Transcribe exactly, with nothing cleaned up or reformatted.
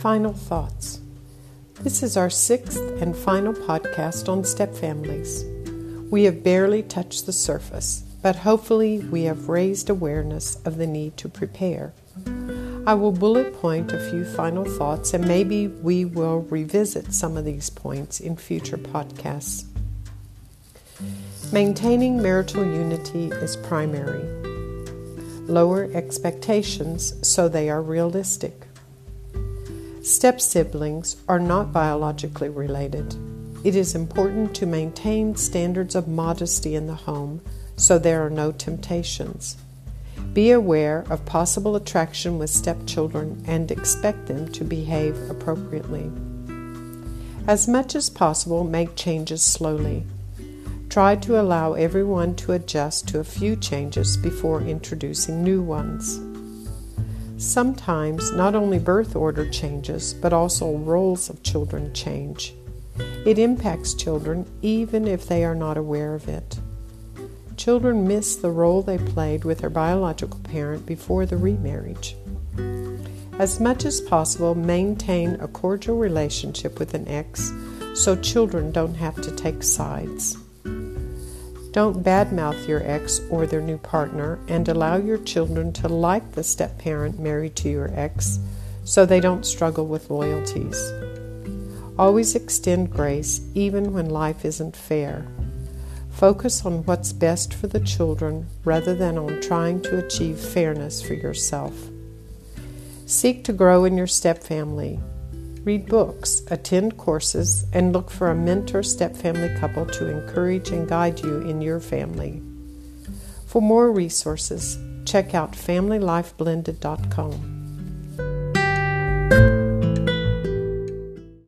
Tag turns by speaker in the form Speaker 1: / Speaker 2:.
Speaker 1: Final thoughts. This is our sixth and final podcast on stepfamilies. We have barely touched the surface, but hopefully we have raised awareness of the need to prepare. I will bullet point a few final thoughts, and maybe we will revisit some of these points in future podcasts. Maintaining marital unity is primary. Lower expectations so they are realistic. Step-siblings are not biologically related. It is important to maintain standards of modesty in the home so there are no temptations. Be aware of possible attraction with stepchildren and expect them to behave appropriately. As much as possible, make changes slowly. Try to allow everyone to adjust to a few changes before introducing new ones. Sometimes not only birth order changes, but also roles of children change. It impacts children even if they are not aware of it. Children miss the role they played with their biological parent before the remarriage. As much as possible, maintain a cordial relationship with an ex so children don't have to take sides. Don't badmouth your ex or their new partner, and allow your children to like the step-parent married to your ex so they don't struggle with loyalties. Always extend grace even when life isn't fair. Focus on what's best for the children rather than on trying to achieve fairness for yourself. Seek to grow in your stepfamily. Read books, attend courses, and look for a mentor stepfamily couple to encourage and guide you in your family. For more resources, check out family life blended dot com.